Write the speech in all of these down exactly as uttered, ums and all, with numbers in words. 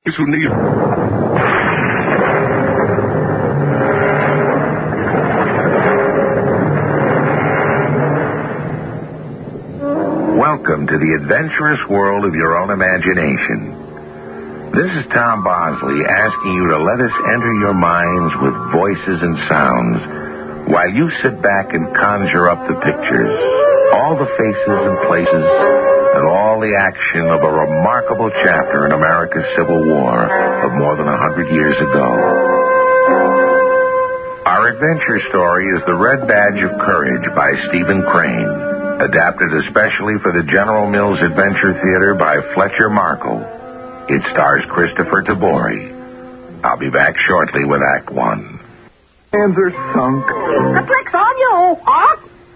Who need Welcome to the adventurous world of your own imagination. This is Tom Bosley asking you to let us enter your minds with voices and sounds while you sit back and conjure up the pictures, all the faces and places, and all the action of a remarkable chapter in America's Civil War of more than a hundred years ago. Our adventure story is The Red Badge of Courage by Stephen Crane, adapted especially for the General Mills Adventure Theater by Fletcher Markle. It stars Christopher Tabori. I'll be back shortly with Act One. Hands are sunk. The trick's on you, huh?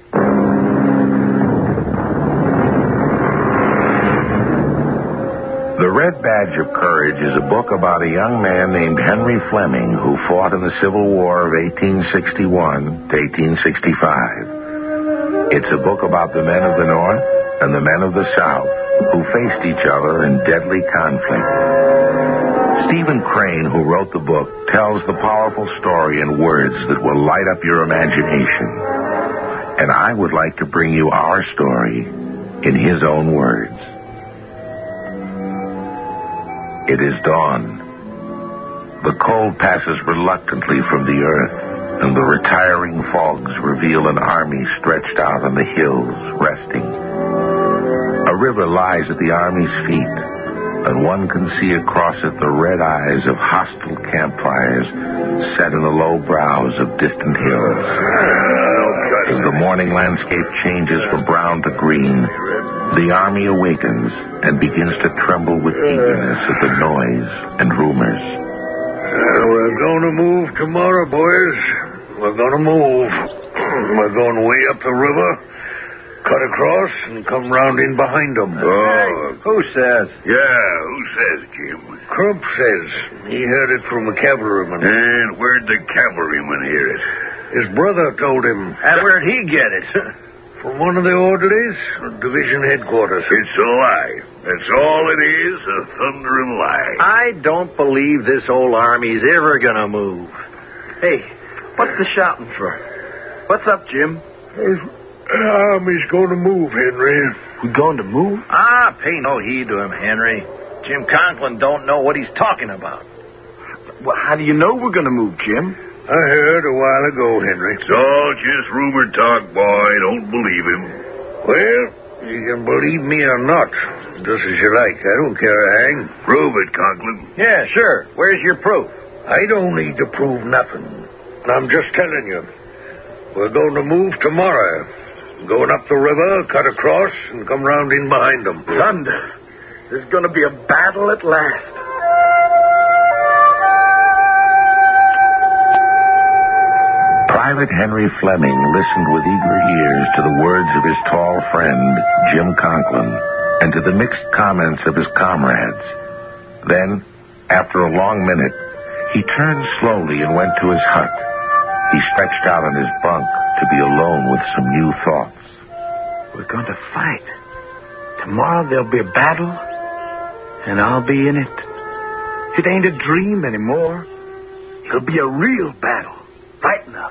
The Red Badge of Courage is a book about a young man named Henry Fleming who fought in the Civil War of eighteen sixty-one to eighteen sixty-five. It's a book about the men of the North and the men of the South who faced each other in deadly conflict. Stephen Crane, who wrote the book, tells the powerful story in words that will light up your imagination. And I would like to bring you our story in his own words. It is dawn. The cold passes reluctantly from the earth, and the retiring fogs reveal an army stretched out on the hills, resting. A river lies at the army's feet, and one can see across it the red eyes of hostile campfires set in the low brows of distant hills. As the morning landscape changes from brown to green, the army awakens and begins to tremble with eagerness at the noise and rumors. Uh, we're going to move tomorrow, boys. We're going to move. We're going way up the river, cut across, and come round in behind them. Oh, who says? Yeah, who says, Jim? Crump says. He heard it from a cavalryman. And where'd the cavalryman hear it? His brother told him. And where'd he get it? From one of the orderlies, division headquarters. It's a lie. That's all it is, a thundering lie. I don't believe this old army's ever gonna move. Hey, what's the shouting for? What's up, Jim? The army's going to move, Henry. We going to move? Ah, pay no heed to him, Henry. Jim Conklin don't know what he's talking about. Well, how do you know we're gonna move, Jim? I heard a while ago, Henry. It's all just rumor talk, boy. Don't believe him. Well, you can believe me or not. Just as you like. I don't care a hang. Prove it, Conklin. Yeah, sure. Where's your proof? I don't need to prove nothing. I'm just telling you. We're going to move tomorrow. Going up the river, cut across, and come round in behind them. Thunder. There's going to be a battle at last. Private Henry Fleming listened with eager ears to the words of his tall friend, Jim Conklin, and to the mixed comments of his comrades. Then, after a long minute, he turned slowly and went to his hut. He stretched out on his bunk to be alone with some new thoughts. We're going to fight. Tomorrow there'll be a battle, and I'll be in it. It ain't a dream anymore. It'll be a real battle. Right enough.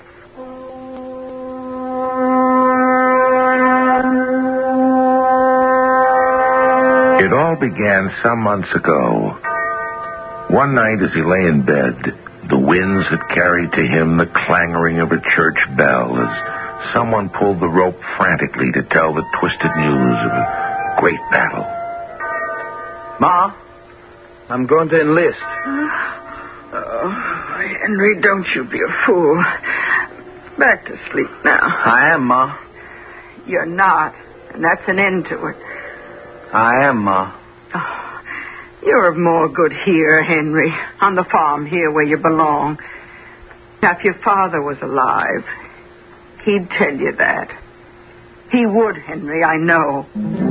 It all began some months ago. One night as he lay in bed, the winds had carried to him the clanging of a church bell as someone pulled the rope frantically to tell the twisted news of a great battle. Ma, I'm going to enlist. Oh, Henry, don't you be a fool. Back to sleep now. I am, Ma. You're not, and that's an end to it. I am, Ma. Oh, you're of more good here, Henry, on the farm here where you belong. Now, if your father was alive, he'd tell you that. He would, Henry, I know.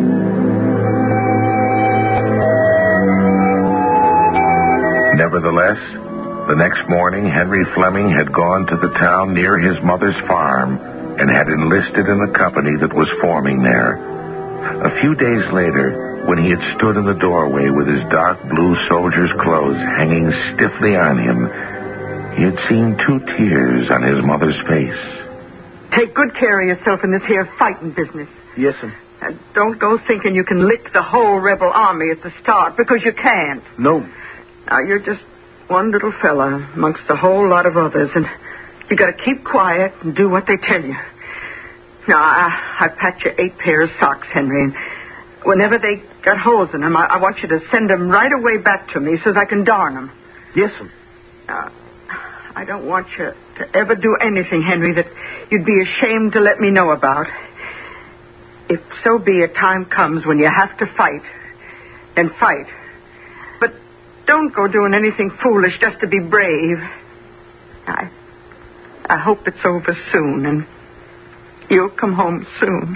Nevertheless, the next morning, Henry Fleming had gone to the town near his mother's farm and had enlisted in the company that was forming there. A few days later, when he had stood in the doorway with his dark blue soldier's clothes hanging stiffly on him, he had seen two tears on his mother's face. Take good care of yourself in this here fighting business. Yes, ma'am. And don't go thinking you can lick the whole rebel army at the start, because you can't. No. Now, you're just one little fella amongst a whole lot of others, and you got to keep quiet and do what they tell you. Now, I, I packed you eight pairs of socks, Henry, and whenever they got holes in them, I, I want you to send them right away back to me so that I can darn them. Yes, ma'am. Now, I don't want you to ever do anything, Henry, that you'd be ashamed to let me know about. If so be a time comes when you have to fight, then fight. But don't go doing anything foolish just to be brave. I, I hope it's over soon, and you'll come home soon.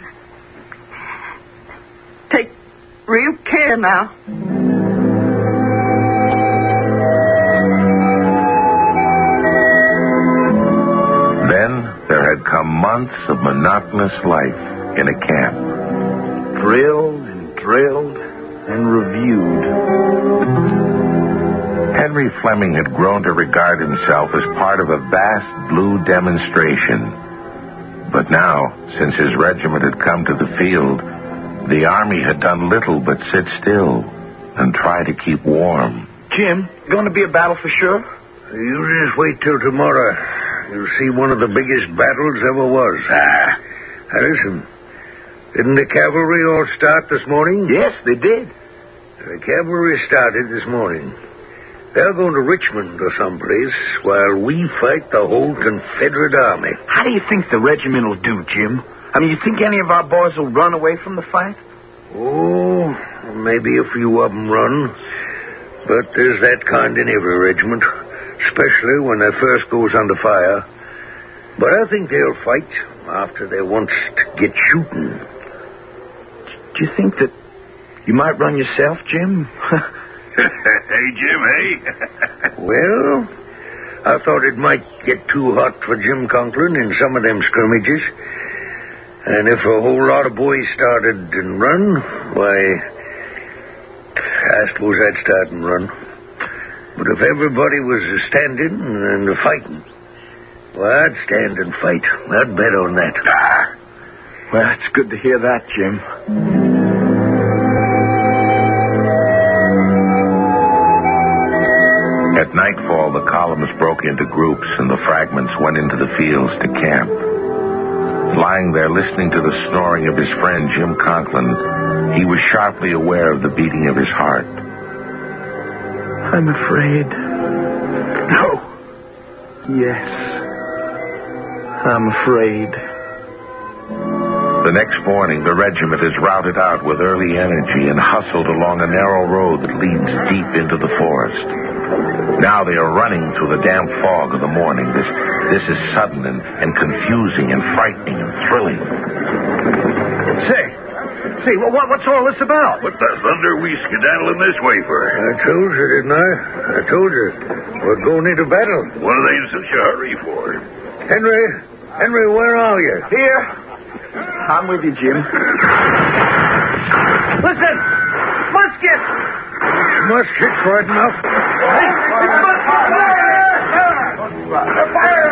Take real care now. Then there had come months of monotonous life in a camp. Drilled and drilled and reviewed. Henry Fleming had grown to regard himself as part of a vast blue demonstration. But now, since his regiment had come to the field, the army had done little but sit still and try to keep warm. Jim, going to be a battle for sure? You just wait till tomorrow. You'll see one of the biggest battles ever was. Ah, now listen. Didn't the cavalry all start this morning? Yes, they did. The cavalry started this morning. They're going to Richmond or someplace while we fight the whole Confederate army. How do you think the regiment will do, Jim? I mean, you think any of our boys will run away from the fight? Oh, maybe a few of them run. But there's that kind in every regiment, especially when they first goes under fire. But I think they'll fight after they once get shooting. Do you think that you might run yourself, Jim? Hey, Jim, hey? Well, I thought it might get too hot for Jim Conklin in some of them scrimmages. And if a whole lot of boys started and run, why, I suppose I'd start and run. But if everybody was standing and fighting, well, I'd stand and fight. I'd bet on that. Ah. Well, it's good to hear that, Jim. At nightfall, the columns broke into groups and the fragments went into the fields to camp. Lying there listening to the snoring of his friend Jim Conklin, he was sharply aware of the beating of his heart. I'm afraid. No. Yes. I'm afraid. The next morning, the regiment is routed out with early energy and hustled along a narrow road that leads deep into the forest. Now they are running through the damp fog of the morning. This this is sudden and, and confusing and frightening and thrilling. Say, say, well, what, what's all this about? What the thunder we skedaddling this way for? I told you, didn't I? I told you. We're going into battle. What are they in such a hurry for? Henry, Henry, where are you? Here. I'm with you, Jim. Listen! Musket! Musket's right enough. Hey, it's musket! Fire!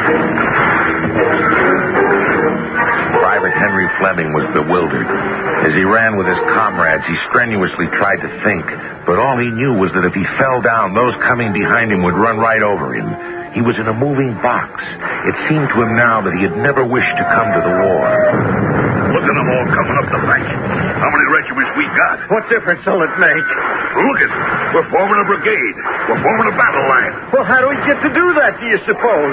Private Henry Fleming was bewildered. As he ran with his comrades, he strenuously tried to think, but all he knew was that if he fell down, those coming behind him would run right over him. He was in a moving box. It seemed to him now that he had never wished to come to the war. Look at them all coming up the bank. How many regiments we got? What difference will it make? Look at We're forming a brigade. We're forming a battle line. Well, how do we get to do that, do you suppose?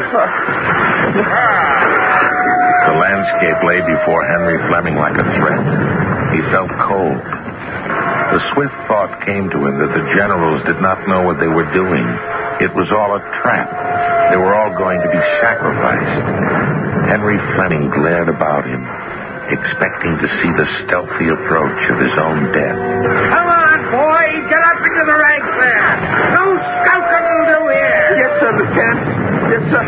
The landscape lay before Henry Fleming like a threat. He felt cold. The swift thought came to him that the generals did not know what they were doing. It was all a trap. They were all going to be sacrificed. Henry Fleming glared about him, expecting to see the stealthy approach of his own death. Come on, boy! Get up into the ranks there! No scouting will do here! Yes, sir, Lieutenant. Yes, sir.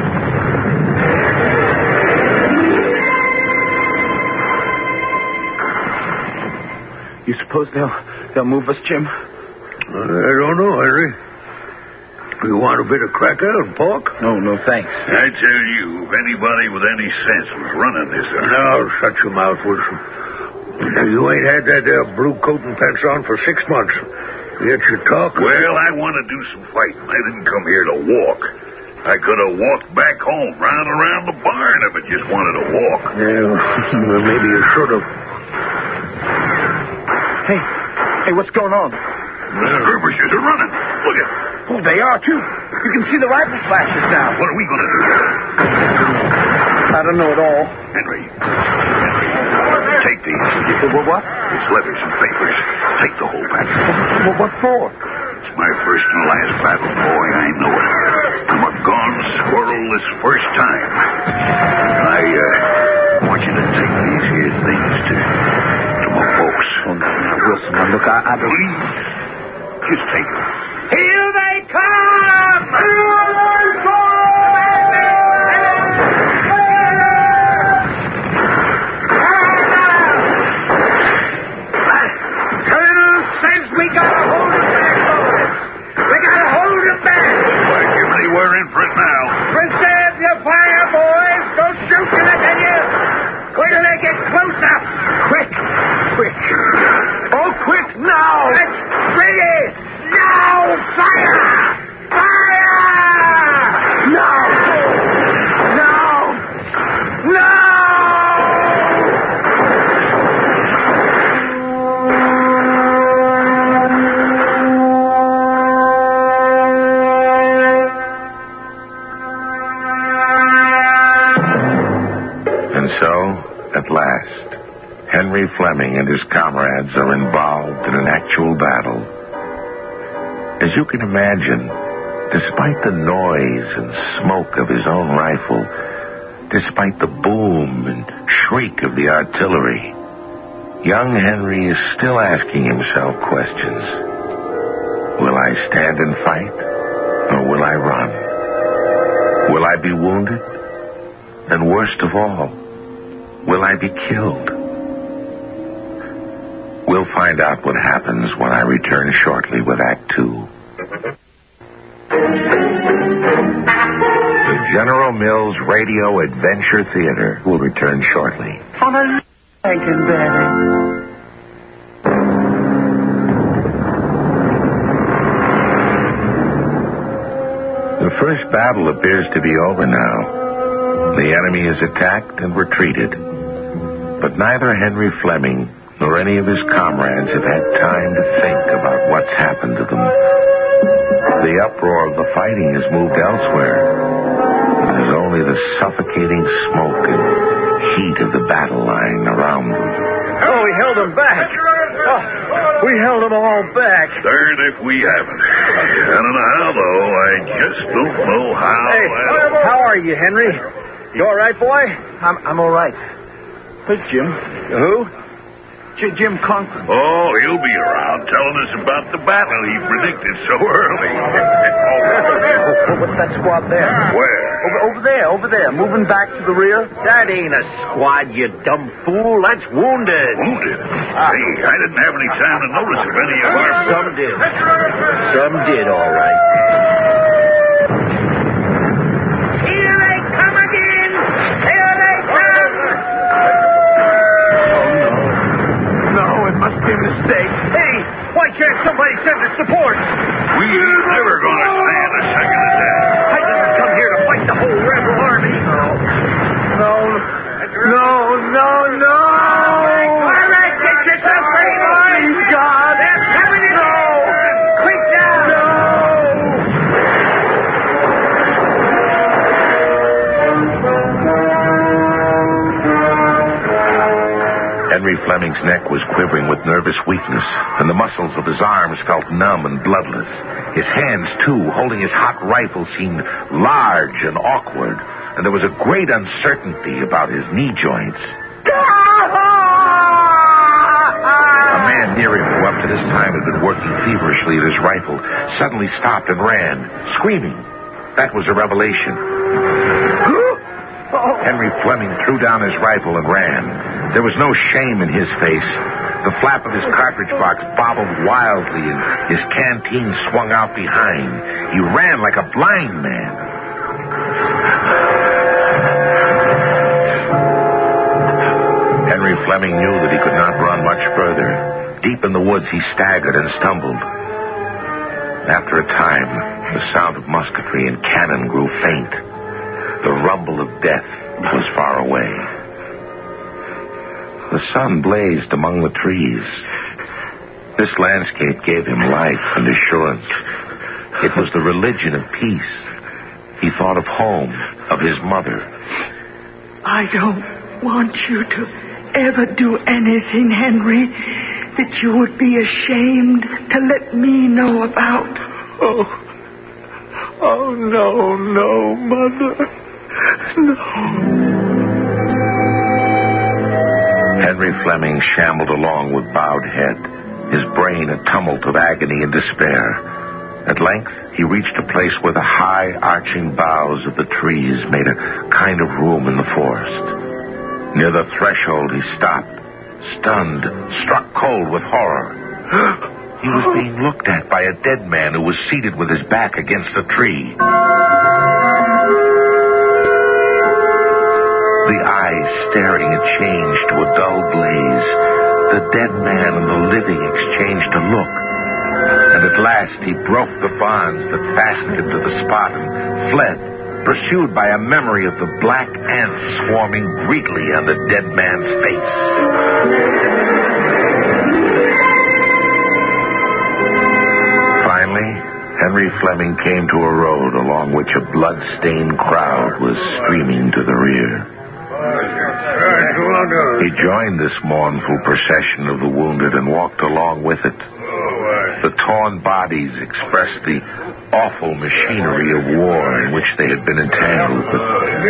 You suppose they'll they'll move us, Jim? Uh, I don't know, Henry. You want a bit of cracker and pork? No, no, thanks. I tell you, if anybody with any sense was running this... Uh... Now, shut your mouth, Wilson. You ain't had that there blue coat and pants on for six months. Yet you talk... Well, I want to do some fighting. I didn't come here to walk. I could have walked back home, round around the barn if I just wanted to walk. Yeah, well, maybe you should have. Hey, hey, what's going on? The skirmishers are running. Look at them. Oh, they are, too. You can see the rifle flashes now. What are we going to do? I don't know at all. Henry. Henry. Take these. What? what? It's letters and papers. Take the whole package. What, what for? It's my first and last battle, boy. I know it. I'm a gone squirrel this first time. I, uh, want you to take these here things to, to my folks. Oh, now, now, Wilson, now, look, I, I don't... Please. Just take them. Here they come! Here they come! Colonel says we gotta hold it back, boys. We gotta hold it back. Why, Jiminy, we're in for it now. Preserve your fire, boys. Don't shoot till they get you. Wait till they get close up. Quick, quick. Oh, quick now. Let's ready. Now, fire! Fire! Now! Now! Now! And so, at last, Henry Fleming and his comrades are involved in an actual battle. As you can imagine, despite the noise and smoke of his own rifle, despite the boom and shriek of the artillery, young Henry is still asking himself questions. Will I stand and fight, or will I run? Will I be wounded? And worst of all, will I be killed? We'll find out what happens when I return shortly with Act Two. The General Mills Radio Adventure Theater will return shortly. On a Lincoln, Betty. The first battle appears to be over now. The enemy is attacked and retreated. But neither Henry Fleming nor any of his comrades have had time to think about what's happened to them. The uproar of the fighting has moved elsewhere. There's only the suffocating smoke and heat of the battle line around them. Oh, we held them back. Oh, we held them all back. Darn if we haven't. I don't know how, though. I just don't know how. Hey, I... how are you, Henry? You all right, boy? I'm I'm all right. Who's Jim? Who? J- Jim Conklin. Oh, he'll be around telling us about the battle he predicted so early. Oh, what's that squad there? Where? Over, over there, over there, moving back to the rear. That ain't a squad, you dumb fool. That's wounded. Wounded? Hey, I didn't have any time to notice if any of our... Some did. Some did, all right. Here they come again! Here they come! Must be a mistake. Hey, why can't somebody send us support? We ain't never gonna stand a second of that. I didn't come here to fight the whole rebel army. No. No, no, no, no. All right, get yourself ready, boys. Please, God. They're coming in. No. Quick down. No. Henry Fleming's neck was quivering with nervous weakness, and the muscles of his arms felt numb and bloodless. His hands, too, holding his hot rifle, seemed large and awkward, and there was a great uncertainty about his knee joints. A man near him, who up to this time had been working feverishly at his rifle, suddenly stopped and ran, screaming. That was a revelation. Henry Fleming threw down his rifle and ran. There was no shame in his face. The flap of his cartridge box bobbled wildly, and his canteen swung out behind. He ran like a blind man. Henry Fleming knew that he could not run much further. Deep in the woods, he staggered and stumbled. After a time, the sound of musketry and cannon grew faint. The rumble of death was far away. The sun blazed among the trees. This landscape gave him life and assurance. It was the religion of peace. He thought of home, of his mother. I don't want you to ever do anything, Henry, that you would be ashamed to let me know about. Oh, oh no, no, Mother. No. Henry Fleming shambled along with bowed head, his brain a tumult of agony and despair. At length, he reached a place where the high, arching boughs of the trees made a kind of room in the forest. Near the threshold, he stopped, stunned, struck cold with horror. He was being looked at by a dead man who was seated with his back against a tree. The eyes staring had changed to a dull glaze. The dead man and the living exchanged a look. And at last he broke the bonds that fastened him to the spot and fled, pursued by a memory of the black ants swarming greedily on the dead man's face. Finally, Henry Fleming came to a road along which a blood-stained crowd was streaming to the rear. He joined this mournful procession of the wounded and walked along with it. The torn bodies expressed the awful machinery of war in which they had been entangled, but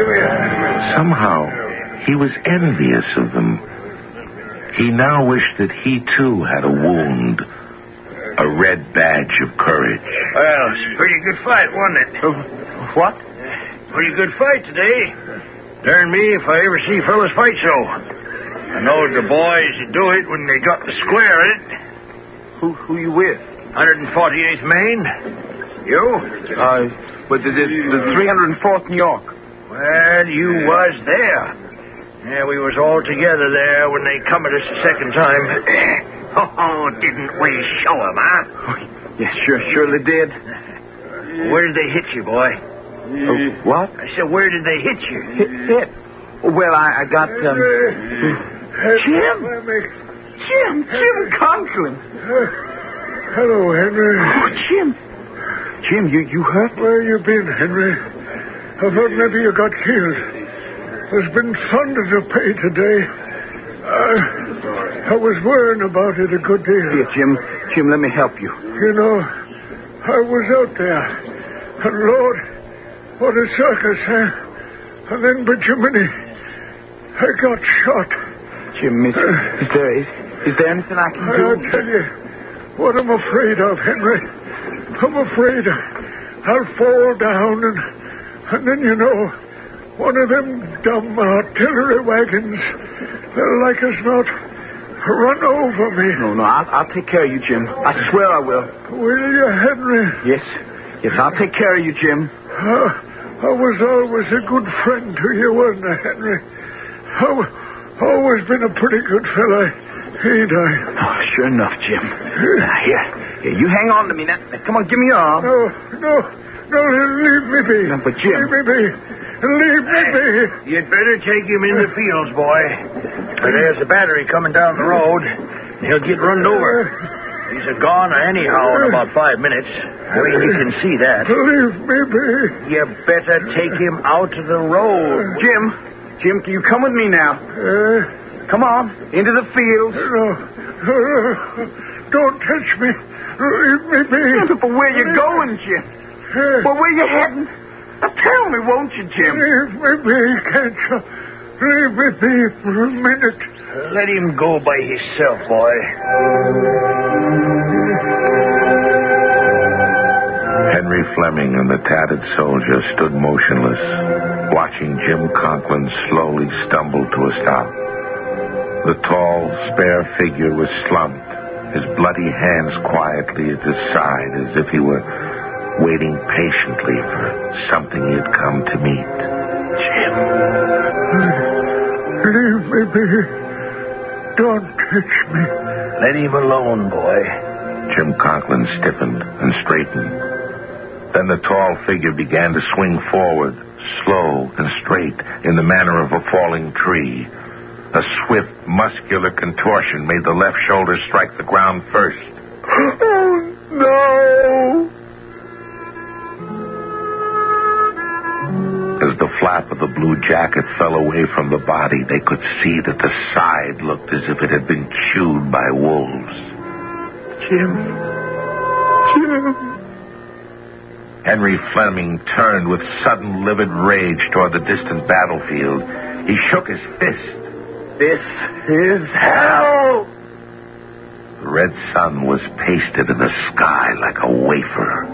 somehow he was envious of them. He now wished that he too had a wound, a red badge of courage. Well, it's a pretty good fight, wasn't it? Uh, what? Pretty good fight today. Darn me if I ever see fellas fight so. I know the boys would do it when they got the square in it. Who who you with? one forty-eighth Maine. You? Uh, but the, the, the three hundred fourth New York. Well, you was there. Yeah, we was all together there when they come at us the second time. Oh, didn't we show 'em, huh? Yes, sure, surely did. Where did they hit you, boy? Uh, what? I said, where did they hit you? Hit? hit. Well, I, I got, um... Jim! Jim! Jim Conklin! Hello, Henry. Oh, Jim! Jim, you, you hurt? Where you been, Henry? I thought maybe you got killed. There's been thunder to pay today. I, I was worrying about it a good deal. Here, Jim. Jim, let me help you. You know, I was out there. And Lord, what a circus, huh? And then, but Jiminy, I got shot. Jim, is, uh, is there is, is there anything I can do? I'll tell you what I'm afraid of, Henry. I'm afraid I'll fall down and, and then, you know, one of them dumb artillery wagons, they'll like as not run over me. No, no, I'll, I'll take care of you, Jim. I swear I will. Will you, Henry? Yes. Yes, I'll take care of you, Jim. Uh, I was always a good friend to you, wasn't I, Henry? I've always been a pretty good fella, ain't I? Oh, sure enough, Jim. Now, here, here, you hang on to me. Now, now, come on, give me your arm. No, no, no, leave me be. No, but Jim. Leave me be. Leave me be. You'd better take him in the fields, boy. There's a battery coming down the road. He'll get run over. He's a goner anyhow in about five minutes. I mean, you can see that. Leave me be. You better take him out to the road. Jim, Jim, can you come with me now? Uh, come on, into the fields. No, uh, don't touch me. Leave me be. But where you going, Jim? Uh, well, where you heading? Now, tell me, won't you, Jim? Leave me be, can't you? Leave me be for a minute. Let him go by himself, boy. Henry Fleming and the tattered soldier stood motionless, watching Jim Conklin slowly stumble to a stop. The tall, spare figure was slumped, his bloody hands quietly at his side, as if he were waiting patiently for something he had come to meet. Jim. Leave me be. Don't touch me. Let him alone, boy. Jim Conklin stiffened and straightened. Then the tall figure began to swing forward, slow and straight, in the manner of a falling tree. A swift, muscular contortion made the left shoulder strike the ground first. Oh, no! As the flap of the blue jacket fell away from the body, they could see that the side looked as if it had been chewed by wolves. Jim. Jim. Henry Fleming turned with sudden, livid rage toward the distant battlefield. He shook his fist. This is hell! The red sun was pasted in the sky like a wafer.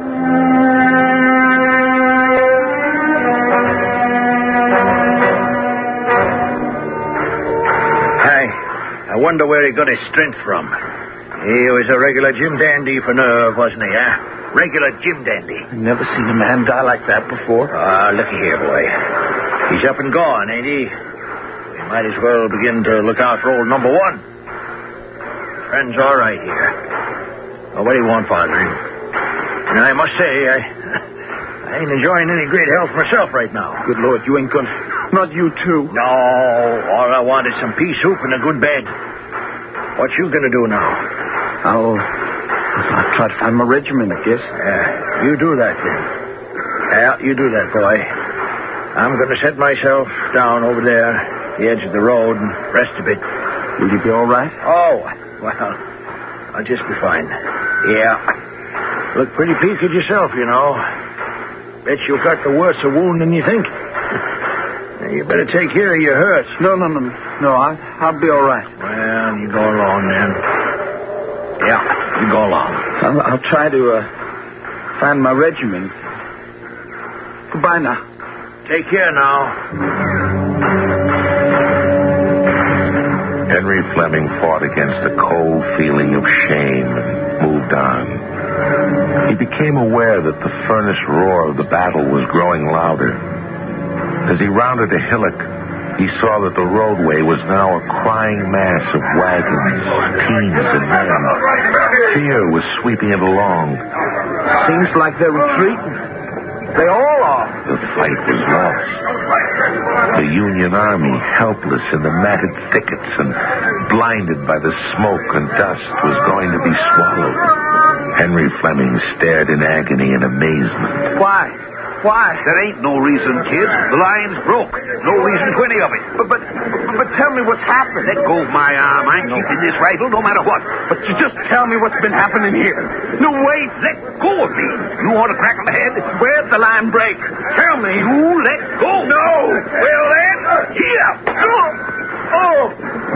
I wonder where he got his strength from. He was a regular Jim Dandy for nerve, wasn't he, eh? Regular Jim Dandy. I've never seen a man die like that before. Ah, looky here, boy. He's up and gone, ain't he? We might as well begin to look out for old number one. Friend's all right here. Well, what do you want, Father? And I must say, I, I ain't enjoying any great health myself right now. Good Lord, you ain't gonna... Not you, too. No, all I want is some pea soup and a good bed. What you gonna do now? I'll... I'll try to find my regiment, I guess. Yeah, you do that, then. Yeah, you do that, boy. I'm gonna set myself down over there, the edge of the road, and rest a bit. Will you be all right? Oh, well, I'll just be fine. Yeah. Look pretty peaked yourself, you know. Bet you got the worse a wound than you think. You better take care of your hurts. No, no, no. No, I, I'll be all right. Well, you go along, then. Yeah, you go along. I'll, I'll try to uh, find my regiment. Goodbye now. Take care now. Henry Fleming fought against a cold feeling of shame and moved on. He became aware that the furnace roar of the battle was growing louder. As he rounded a hillock, he saw that the roadway was now a crying mass of wagons, teams, and men. Fear was sweeping it along. Seems like they're retreating. They all are. The fight was lost. The Union Army, helpless in the matted thickets and blinded by the smoke and dust, was going to be swallowed. Henry Fleming stared in agony and amazement. Why? Why? There ain't no reason, kid. The line's broke. No reason to any of it. But, but, but tell me what's happened. Let go of my arm. I'm keeping this rifle no matter what. But you just tell me what's been happening here. No, wait. Let go of me. You want to crack on the head? Where'd the line break? Tell me. You let go. No. Well, then, here. Oh. Oh.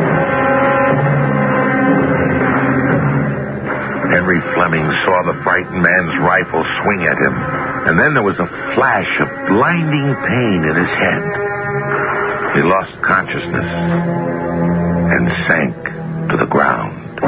Henry Fleming saw the frightened man's rifle swing at him, and then there was a flash of blinding pain in his head. He lost consciousness and sank to the ground.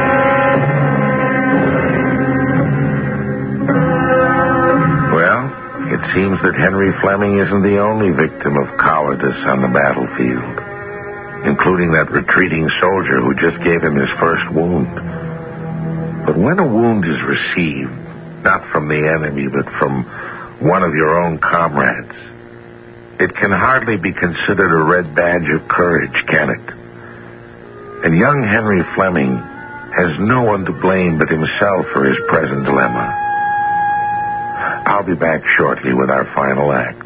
Well, it seems that Henry Fleming isn't the only victim of cowardice on the battlefield, including that retreating soldier who just gave him his first wound. But when a wound is received, not from the enemy, but from one of your own comrades, it can hardly be considered a red badge of courage, can it? And young Henry Fleming has no one to blame but himself for his present dilemma. I'll be back shortly with our final act.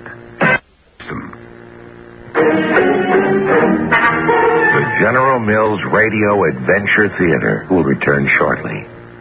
The General Mills Radio Adventure Theater will return shortly.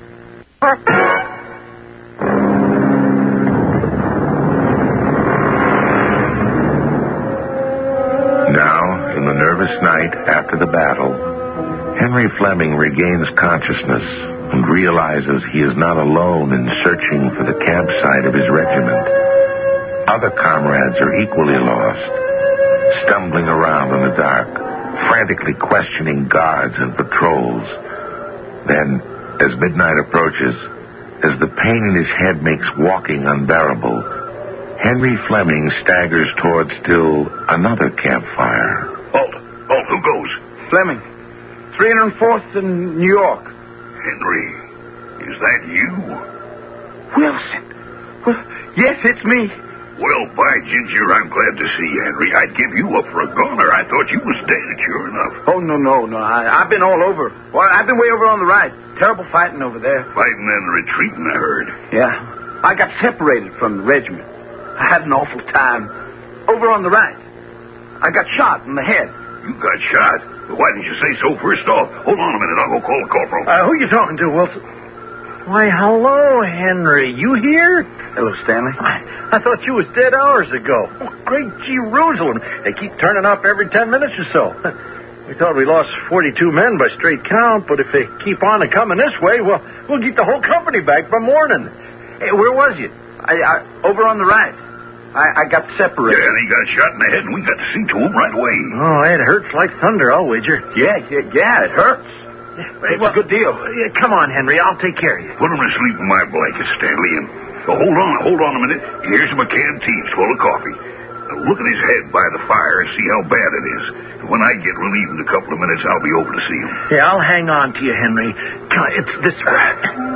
Now, in the nervous night after the battle, Henry Fleming regains consciousness and realizes he is not alone in searching for the campsite of his regiment. Other comrades are equally lost, stumbling around in the dark, frantically questioning guards and patrols. Then, as midnight approaches, as the pain in his head makes walking unbearable, Henry Fleming staggers towards still another campfire. Halt! Halt! Who goes? Fleming. three oh fourth in New York. Henry, is that you? Wilson. Well, yes, it's me. Well, by ginger, I'm glad to see you, Henry. I'd give you up for a goner. I thought you was dead, sure enough. Oh, no, no, no. I, I've been all over. Well, I've been way over on the right. Terrible fighting over there. Fighting and retreating, I heard. Yeah. I got separated from the regiment. I had an awful time. Over on the right. I got shot in the head. You got shot? Well, why didn't you say so first off? Hold on a minute. I'll go call the corporal. Uh, who you talking to, Wilson? Why, hello, Henry. You here? Hello, Stanley. I, I thought you was dead hours ago. Oh, great Jerusalem. They keep turning up every ten minutes or so. We thought we lost forty-two men by straight count, but if they keep on and coming this way, well, we'll get the whole company back by morning. Hey, where was you? I, I, over on the right. I, I got separated. Yeah, and he got shot in the head, and we got to see to him right away. Oh, it hurts like thunder, I'll wager. Yeah, yeah, yeah, it hurts. It's well, a good deal. Yeah, come on, Henry. I'll take care of you. Put him to sleep in my blanket, Stanley, and oh, hold on, hold on a minute. Here's some canteens full of coffee. Now, look at his head by the fire and see how bad it is. When I get relieved in a couple of minutes, I'll be over to see him. Yeah, I'll hang on to you, Henry. It's this way.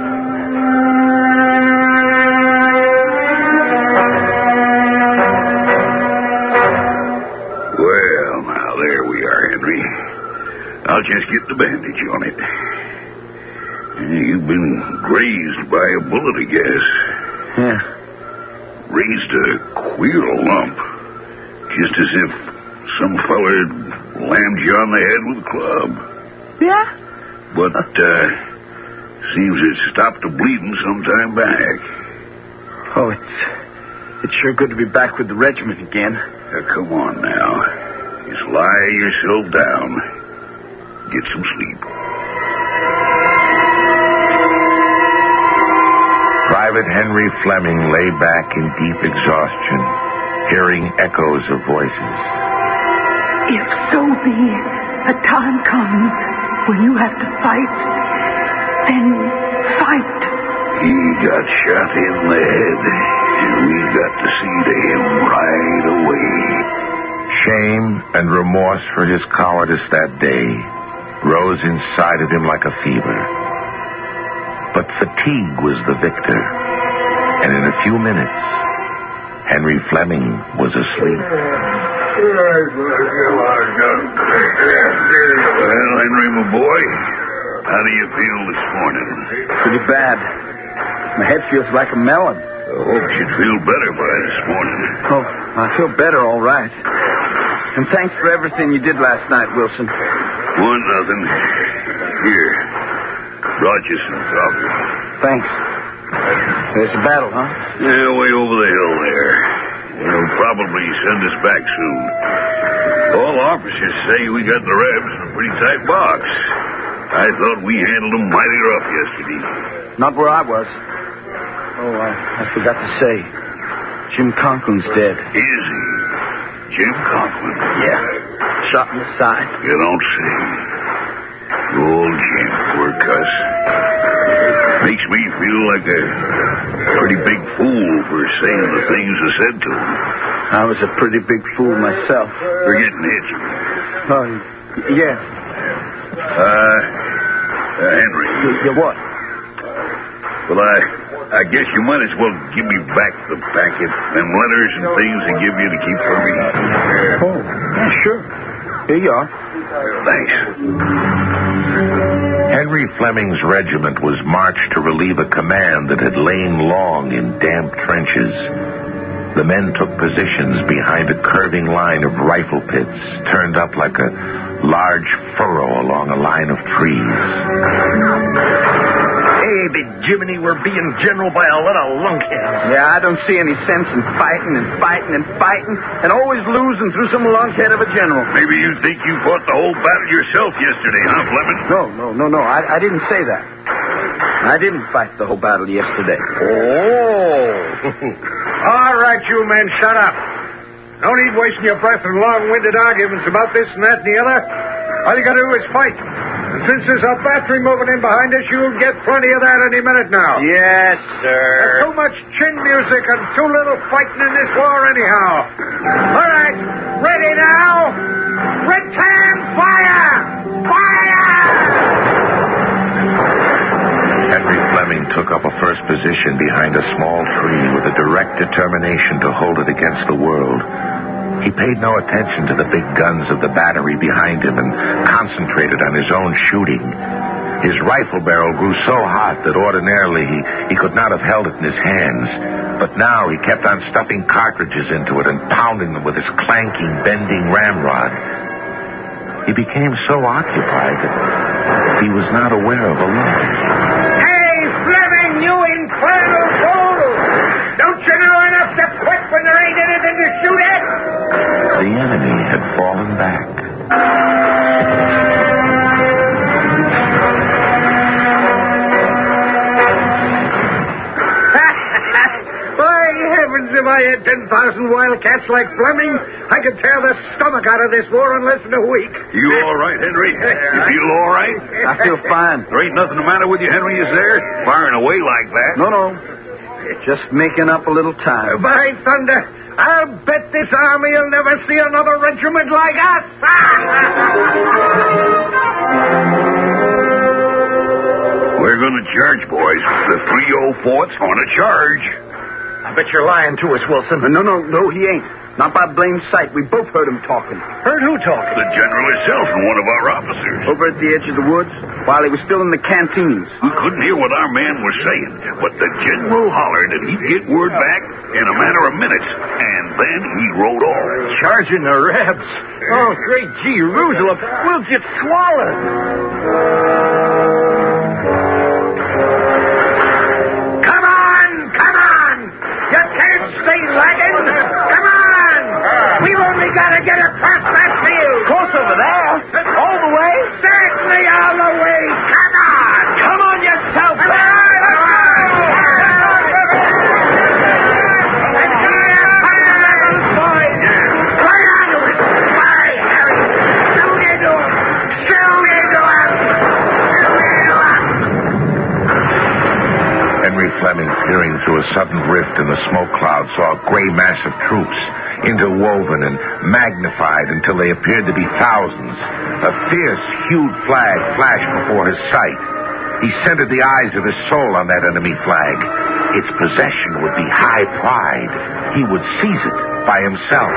Well, now, there we are, Henry. I'll just get the bandage on it. You've been grazed by a bullet, I guess. Yeah. Raised a queer lump. Just as if some feller lammed you on the head with a club. Yeah? But, uh, seems it stopped the bleeding some time back. Oh, it's... It's sure good to be back with the regiment again. Now, come on now. Just lie yourself down. Get some sleep. Private Henry Fleming lay back in deep exhaustion, hearing echoes of voices. If so be a time comes when you have to fight, then fight. He got shot in the head, and we got to see to him right away. Shame and remorse for his cowardice that day rose inside of him like a fever. But fatigue was the victor, and in a few minutes, Henry Fleming was asleep. Well, Henry, my boy, how do you feel this morning? Pretty bad. My head feels like a melon. I hope you'd feel better by this morning. Oh, I feel better, all right. And thanks for everything you did last night, Wilson. One nothing. Here. Brought you some coffee. Thanks. There's a battle, huh? Yeah, way over the hill there. They'll probably send us back soon. All officers say we got the Rebs in a pretty tight box. I thought we handled them mighty rough yesterday. Not where I was. Oh, I, I forgot to say. Jim Conklin's dead. Is he? Jim Conklin? Yeah. Shot in the side. You don't say. Old Jim, poor cuss. Makes me feel like a pretty big fool for saying the things I said to him. I was a pretty big fool myself. For getting hit, you mean? Oh, yeah. Uh, uh Henry. You, you what? Well, I... I guess you might as well give me back the packet, them letters and things they give you to keep for me. Oh, yeah, sure. Here you are. Thanks. Henry Fleming's regiment was marched to relieve a command that had lain long in damp trenches. The men took positions behind a curving line of rifle pits, turned up like a large furrow along a line of trees. Hey, big Jiminy, we're being general by a lot of lunkheads. Yeah, I don't see any sense in fighting and fighting and fighting and always losing through some lunkhead of a general. Maybe you think you fought the whole battle yourself yesterday, huh, Fleming? No, no, no, no. I, I didn't say that. I didn't fight the whole battle yesterday. Oh. All right, you men, shut up. No need wasting your breath in long-winded arguments about this and that and the other. All you got to do is fight. And since there's a battery moving in behind us, you'll get plenty of that any minute now. Yes, sir. There's too much chin music and too little fighting in this war anyhow. All right, ready now. Return fire! Fire! Henry Fleming took up a first position behind a small tree with a direct determination to hold it against the world. He paid no attention to the big guns of the battery behind him and concentrated on his own shooting. His rifle barrel grew so hot that ordinarily he, he could not have held it in his hands. But now he kept on stuffing cartridges into it and pounding them with his clanking, bending ramrod. He became so occupied that he was not aware of a light. Hey, Fleming, you infernal fool! Don't you know enough to quit when there ain't anything to shoot at? The enemy had fallen back. By heavens, if I had ten thousand wildcats like Fleming, I could tear the stomach out of this war in less than a week. You all right, Henry? You feel all right? I feel fine. There ain't nothing the matter with you, Henry, is there? Firing away like that. No, no. Just making up a little time. By thunder, I'll bet this army will never see another regiment like us. We're going to charge, boys. The three oh fourth's going to charge. I bet you're lying to us, Wilson. No, no, no, he ain't. Not by blamed sight. We both heard him talking. Heard who talking? The general himself and one of our officers. Over at the edge of the woods, while he was still in the canteens. We couldn't hear what our man was saying, but the general hollered and he'd get word back in a matter of minutes, and then he rode off. Charging the Rebs. Oh, great Jerusalem. We'll get swallowed. Come on, come on! You can't stay lagging! Come on! We've only got to get across that field! Close over there? All the way? Certainly all the way! Come on! Come on, you self. Fleming, peering through a sudden rift in the smoke cloud, saw a gray mass of troops, interwoven and magnified until they appeared to be thousands. A fierce, hued flag flashed before his sight. He centered the eyes of his soul on that enemy flag. Its possession would be high pride. He would seize it by himself.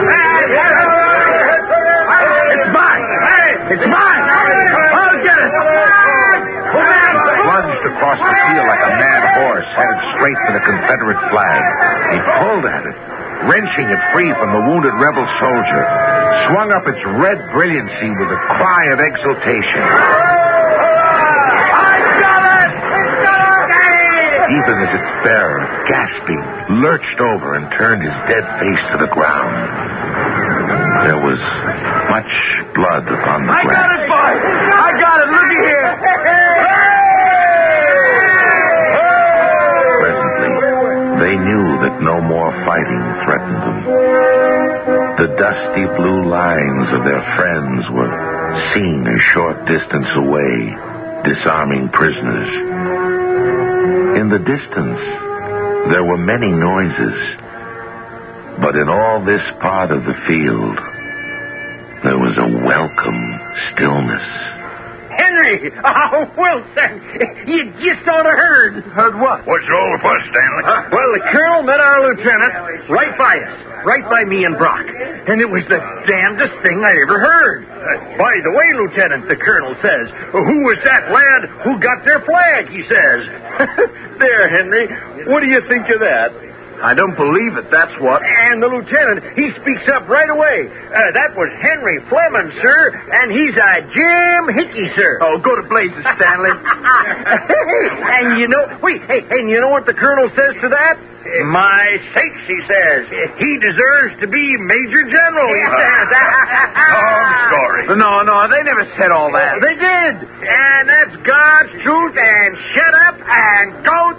It's mine! It's mine! I'll get it! Plunged across the field like a mad horse, headed straight for the Confederate flag. He pulled at it, wrenching it free from the wounded rebel soldier, swung up its red brilliancy with a cry of exultation. I got it! Even as its bearer, gasping, lurched over and turned his dead face to the ground. There was much blood upon the I ground. got it, boy! I got it! Looky here! They knew that no more fighting threatened them. The dusty blue lines of their friends were seen a short distance away, disarming prisoners. In the distance, there were many noises, but in all this part of the field, there was a welcome stillness. Henry! Oh, Wilson! You just ought to heard. Heard what? What's all the fuss, Stanley? Uh, well, the colonel met our lieutenant right by us, right by me and Brock. And it was the damnedest thing I ever heard. Uh, by the way, Lieutenant, the colonel says, who was that lad who got their flag, he says. There, Henry. What do you think of that? I don't believe it, that's what. And the lieutenant, he speaks up right away. Uh, that was Henry Fleming, sir, and he's a Jim Hickey, sir. Oh, go to blazes, Stanley. And you know, wait, hey, and you know what the colonel says to that? My sakes, he says, he deserves to be Major General, he says. Tom sorry. No, no, they never said all that. They did. And that's God's truth, and shut up and go to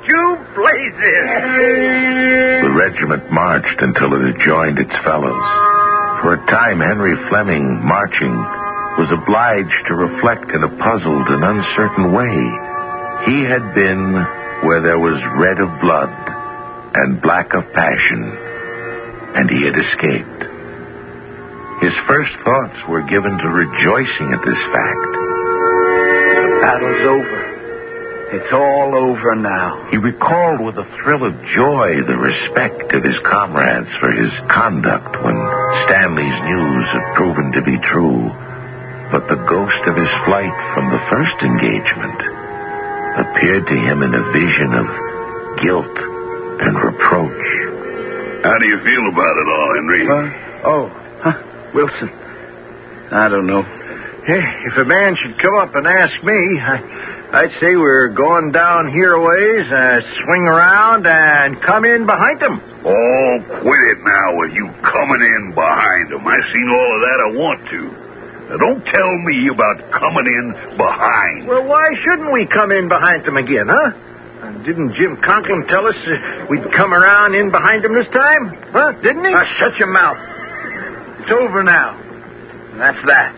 blazes! The regiment marched until it had joined its fellows. For a time, Henry Fleming, marching, was obliged to reflect in a puzzled and uncertain way. He had been where there was red of blood and black of passion, and he had escaped. His first thoughts were given to rejoicing at this fact. The battle's over. It's all over now. He recalled with a thrill of joy the respect of his comrades for his conduct when Stanley's news had proven to be true. But the ghost of his flight from the first engagement appeared to him in a vision of guilt and reproach. How do you feel about it all, Henry? Uh, oh, huh, Wilson. I don't know. Hey, if a man should come up and ask me, I, I'd say we're going down here a ways, uh, swing around, and come in behind them. Oh, quit it now with you coming in behind them. I've seen all of that I want to. Now, don't tell me about coming in behind. Well, why shouldn't we come in behind them again, huh? Uh, didn't Jim Conklin tell us uh, we'd come around in behind them this time? Huh? Didn't he? Now, shut your mouth. It's over now. And that's that.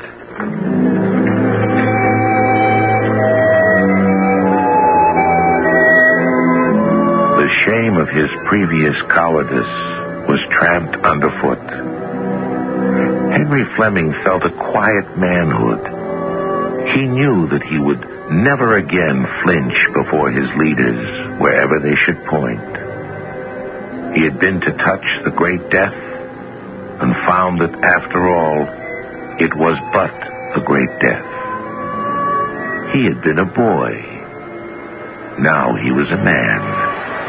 The shame of his previous cowardice was tramped underfoot. Henry Fleming felt a quiet manhood. He knew that he would never again flinch before his leaders, wherever they should point. He had been to touch the great death and found that, after all, it was but the great death. He had been a boy. Now he was a man.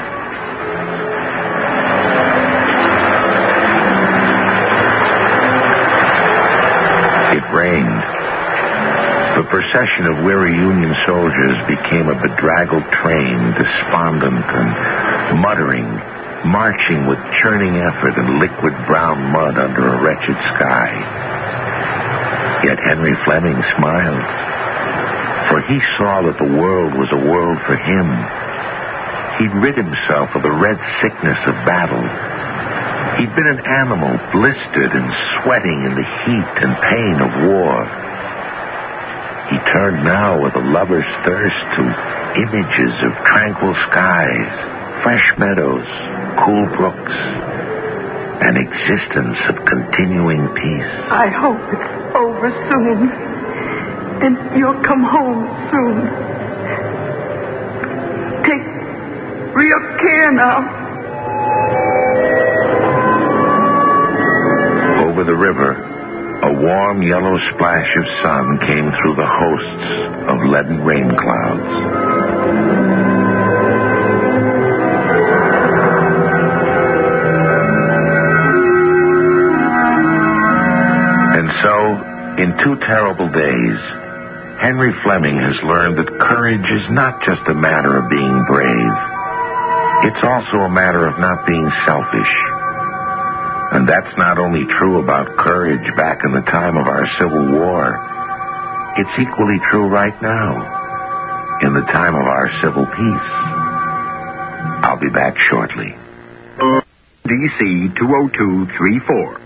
Rained. The procession of weary Union soldiers became a bedraggled train, despondent and muttering, marching with churning effort and liquid brown mud under a wretched sky. Yet Henry Fleming smiled, for he saw that the world was a world for him. He'd rid himself of the red sickness of battle. He'd been an animal blistered and sweating in the heat and pain of war. He turned now with a lover's thirst to images of tranquil skies, fresh meadows, cool brooks, an existence of continuing peace. I hope it's over soon, and you'll come home soon. Take real care now. Over the river, a warm yellow splash of sun came through the hosts of leaden rain clouds. And so, in two terrible days, Henry Fleming has learned that courage is not just a matter of being brave. It's also a matter of not being selfish. And that's not only true about courage back in the time of our Civil War. It's equally true right now, in the time of our civil peace. I'll be back shortly. D C two oh two three four.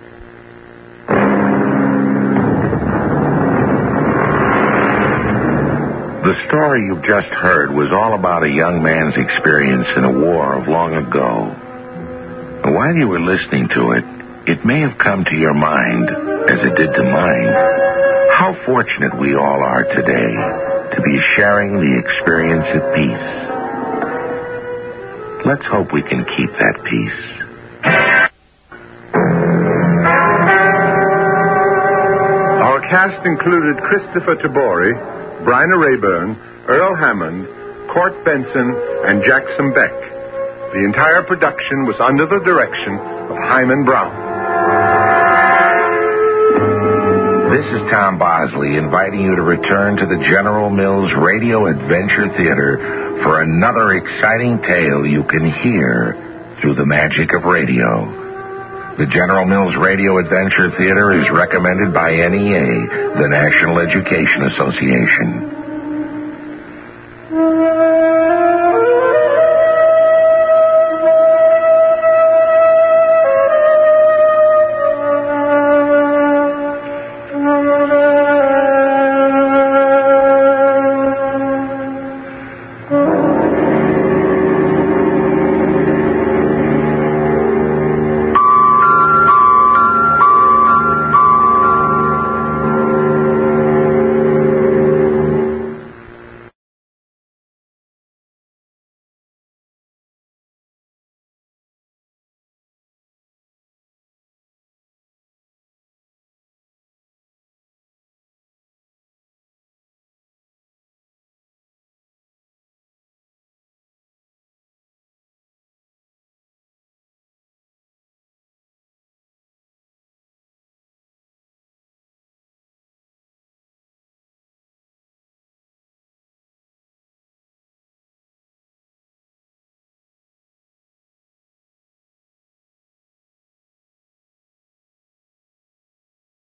The story you've just heard was all about a young man's experience in a war of long ago. And while you were listening to it, it may have come to your mind, as it did to mine, how fortunate we all are today to be sharing the experience of peace. Let's hope we can keep that peace. Our cast included Christopher Tabori, Bryna Rayburn, Earl Hammond, Court Benson, and Jackson Beck. The entire production was under the direction of Hyman Brown. This is Tom Bosley inviting you to return to the General Mills Radio Adventure Theater for another exciting tale you can hear through the magic of radio. The General Mills Radio Adventure Theater is recommended by N E A, the National Education Association.